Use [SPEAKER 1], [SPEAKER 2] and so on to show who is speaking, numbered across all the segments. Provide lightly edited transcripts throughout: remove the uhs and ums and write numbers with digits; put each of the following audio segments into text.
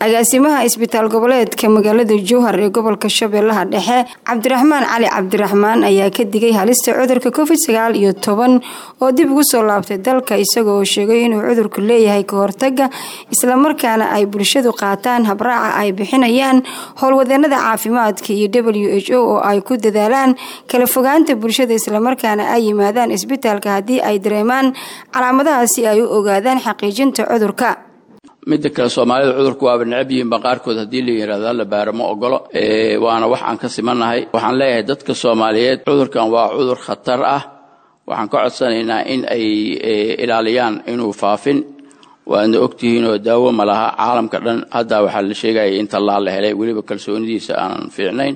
[SPEAKER 1] agaasimaha isbitaal goboleedka magaalada Jowhar ee gobolka Shabeellaha Dhexe Cabdiraxmaan Cali Cabdiraxmaan ayaa ka digay halista cudurka COVID-19 oo dib ugu soo laabtay dalka isagoo sheegay inuu cudurku leeyahay ka hortagga isla markaana ay bulshadu qaataan habraaca ay bixinayaan howlwadeenada caafimaadka iyo WHO oo ay ku dadaalaan kala fogaanta bulshada isla markaana ay yimaadaan isbitaalka hadii ay dareemaan calaamadaha si ay u ogaadaan xaqiijinta cudurka.
[SPEAKER 2] midda kale Soomaalida cudurku waa necab yihiin qaarkood hadii la yiraahdo la baaramo ogolo waana wax aan ka simanahay waxaan leeyahay dadka Soomaaliyeed cudurkan waa cudur khatar ah waxaan ka codsanaynaa in ay ilaaliyaan inuu faafin waana ogtihiin oo daawo ma laha caalamka dhan hadda waxa la sheegay in tallaal la helay waliba kalsoonidiisa aan fiicnayn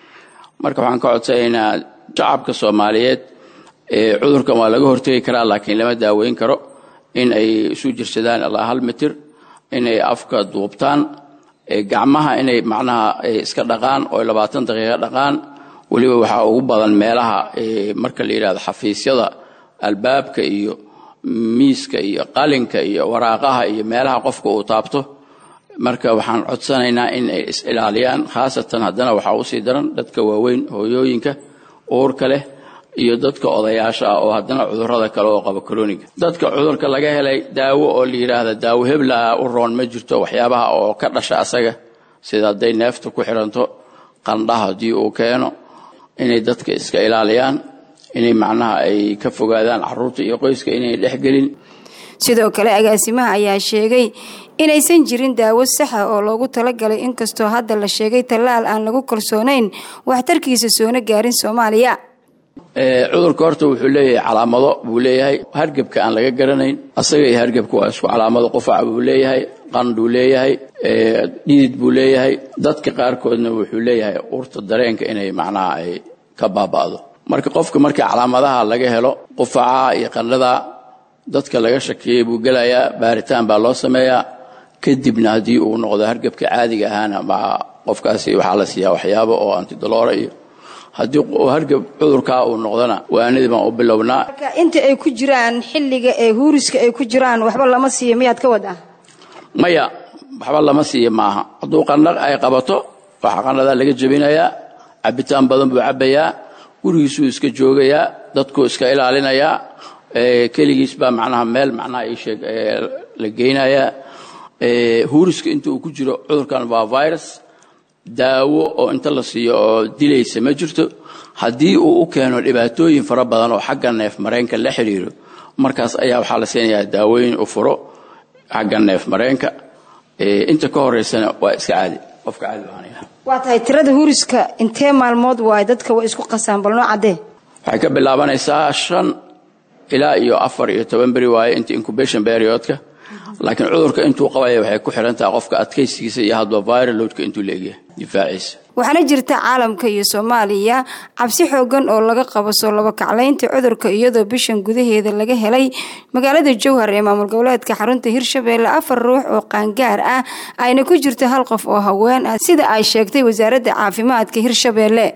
[SPEAKER 2] marka waxaan ka codsanaynaa shacabka Soomaaliyeed cudurkan waa laga hortagi karaa laakiin lama daaweyn karo in ay isu jirsadaan ilaa 1 mitir inay afka duubtaan gacmaha inay macnaha iska dhaqaan oo 20 daqiiqo dhaqaan waliba waxa ugu badan meelaha marka la yiraahdo xafiisyada albaabka iyo miiska iyo qalinka iyo waraaqaha iyo meelaha qofka uu taabto marka waxaan codsanaynaa in ay is ilaaliyaan khaasatan hadana waxa uu sii daran dadka waaweyn hooyooyinka uurka leh iyo dadka odayaasha oo hadana cudurrada kale oo qaba chronic dadka cudurka laga helay daawo oo la yiraahdo daawo hebla u roon ma jirto waxyaabaha oo ka dhasha asaga sida day neefta ku xiranto qandhaha hadii uu keeno inay dadka iska ilaaliyaan inay macnaha ay ka fogaadaan carruurta iyo qoyska inay dhexgelin
[SPEAKER 1] sidoo kale agaasimaha ayaa sheegay inaysan jirin daawo sax ah oo loogu talagalay inkastoo hadda la sheegay tallaal aan lagu kalsoonayn waxtarkiisa soona gaarin Soomaaliya
[SPEAKER 2] cudurka horta wuxuu leeyahay calaamado buu leeyahay hargabka aan laga garanayn asaga iyo hargabku waa isku calaamado qufac buu leeyahay qandhu leeyahay dhidid buu leeyahay dadka qaar koodna wuxuu leeyahay urta dareenka inay macnaha ay ka baabado marka qofka markii calaamadaha laga helo qufaca iyo qandhada dadka laga shakiyay buu galayaa baaritaan baa loo sameeyaa kadibna hadii uu noqdo hargabka caadiga ahana ma qofkaasi waxa la siiyaa waxyaabo oo antidoloora iyo hadii hargab cudurka uu noqdana waanidii baan u bilownaa
[SPEAKER 1] inta ay ku jiraan xilliga ee huuriska ay ku jiraan waxba lama siiyo miyaad ka wada
[SPEAKER 2] maya waxba lama siiyo maaha haduu qandhaq ay qabato waxa qandhada laga jabinayaa cabitaan badan buu cabayaa gurigiisu iska joogayaa dadku iska ilaalinayaa kaligiis baa macnaha meel macnaha ay sheeg la geynayaa huuriska inta uu ku jiro cudurkan waa virus daawo oo inta la siiyo oo dilaysa ma jirto hadii uu u keeno dhibaatooyin fara badan oo xagga neef mareenka la xiriiro markaas ayaa waxa la siinayaa daawooyin u furo xagga neef mareenka inta ka horeysana waa iska caadi qofka caadi waanaya
[SPEAKER 1] waa tahay tirada huuriska intee maalmood waa dadka way isku qasaan bal noocade
[SPEAKER 2] waxay ka bilaabanaysaa 5 ilaa iyo 14 bari waaye inta incubation periodka laakiin cudurka intuu qabayo waxay ku xirantahay qofka adkaysigiisa iyo hadba viral loadka intuu leeyahay difaaciisa
[SPEAKER 1] waxaana jirta caalamka iyo Soomaaliya cabsi xoogan oo laga qabo soo laba kacleynta cudurka iyadoo bishan gudaheeda laga helay magaalada Jowhar ee maamul goboleedka xarunta Hirshabeelle 4 ruux oo qaangaar ah ayna ku jirto hal qof oo haween ah sida ay sheegtay wasaaradda caafimaadka Hirshabeelle